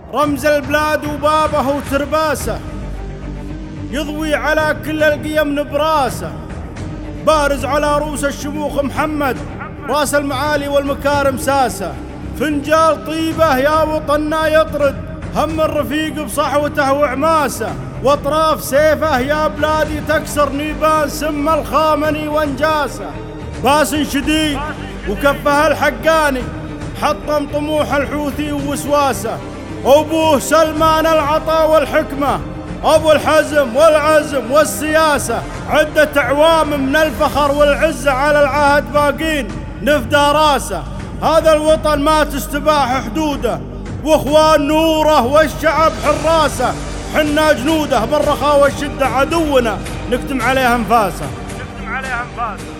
رمز البلاد وبابه وترباسه، يضوي على كل القيم نبراسه، بارز على رؤوس الشموخ محمد، راس المعالي والمكارم ساسه. فنجال طيبه يا وطننا يطرد هم الرفيق بصحوته وعماسه، واطراف سيفه يا بلادي تكسر نيبان سم الخامني وانجاسه. باس شديد وكفه الحقاني حطم طموح الحوثي ووسواسه، أبوه سلمان العطا والحكمة، أبو الحزم والعزم والسياسة. عدة أعوام من الفخر والعزة على العهد باقين نفدى راسه. هذا الوطن ما تستباح حدوده، واخوان نوره والشعب حراسه. حنا جنوده بالرخاء والشدة عدونا نكتم عليه انفاسه.